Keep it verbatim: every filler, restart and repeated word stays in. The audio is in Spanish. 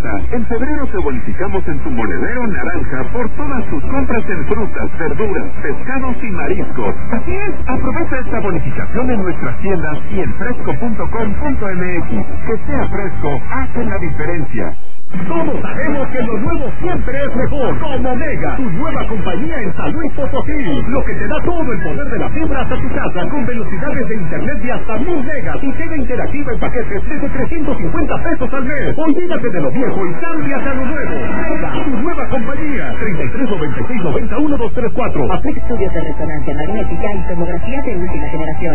Naranja. En febrero te bonificamos en tu monedero naranja por todas tus compras en frutas, verduras, pescados y mariscos. Así es, aprovecha esta bonificación en nuestras tiendas y en fresco punto com punto m x. Que sea Fresco, hace la diferencia. Todos sabemos que lo nuevo siempre es mejor. Como Mega, tu nueva compañía en San Luis Potosí. Lo que te da todo el poder de la fibra hasta tu casa, con velocidades de internet de hasta mil megas y llega interactiva en paquetes desde trescientos cincuenta pesos al mes. Olvídate de lo viejo y cámbiate a lo nuevo. Mega, tu nueva compañía. treinta y tres noventa y seis noventa y uno dos tres cuatro. Aplica estudios de resonancia magnética y tomografía de última generación.